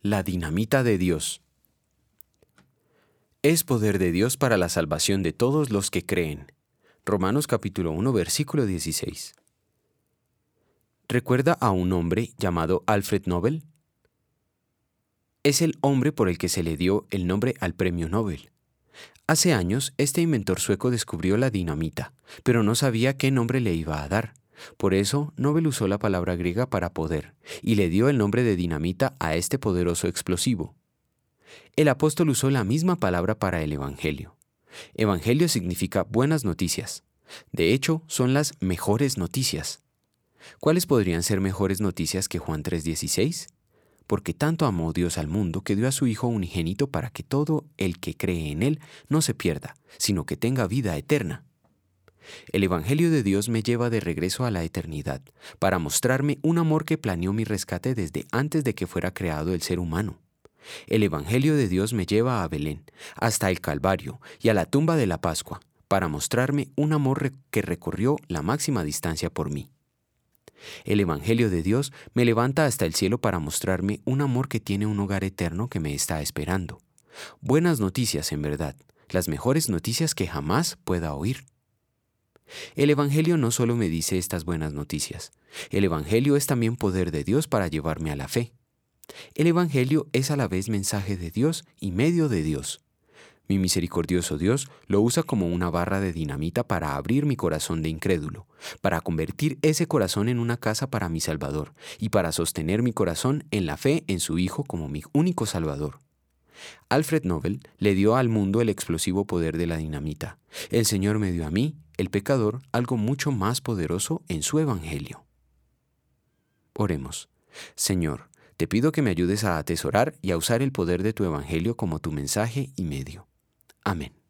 La dinamita de Dios. Es poder de Dios para la salvación de todos los que creen. Romanos capítulo 1, versículo 16. ¿Recuerda a un hombre llamado Alfred Nobel? Es el hombre por el que se le dio el nombre al premio Nobel. Hace años, este inventor sueco descubrió la dinamita, pero no sabía qué nombre le iba a dar. Por eso, Nobel usó la palabra griega para poder, y le dio el nombre de dinamita a este poderoso explosivo. El apóstol usó la misma palabra para el Evangelio. Evangelio significa buenas noticias. De hecho, son las mejores noticias. ¿Cuáles podrían ser mejores noticias que Juan 3:16? Porque tanto amó Dios al mundo que dio a su Hijo unigénito para que todo el que cree en Él no se pierda, sino que tenga vida eterna. El Evangelio de Dios me lleva de regreso a la eternidad, para mostrarme un amor que planeó mi rescate desde antes de que fuera creado el ser humano. El Evangelio de Dios me lleva a Belén, hasta el Calvario y a la tumba de la Pascua, para mostrarme un amor que recorrió la máxima distancia por mí. El Evangelio de Dios me levanta hasta el cielo para mostrarme un amor que tiene un hogar eterno que me está esperando. Buenas noticias, en verdad, las mejores noticias que jamás pueda oír. El Evangelio no solo me dice estas buenas noticias, el Evangelio es también poder de Dios para llevarme a la fe. El Evangelio es a la vez mensaje de Dios y medio de Dios. Mi misericordioso Dios lo usa como una barra de dinamita para abrir mi corazón de incrédulo, para convertir ese corazón en una casa para mi Salvador y para sostener mi corazón en la fe en su Hijo como mi único Salvador. Alfred Nobel le dio al mundo el explosivo poder de la dinamita. El Señor me dio a mí, el pecador, algo mucho más poderoso en su Evangelio. Oremos. Señor, te pido que me ayudes a atesorar y a usar el poder de tu Evangelio como tu mensaje y medio. Amén.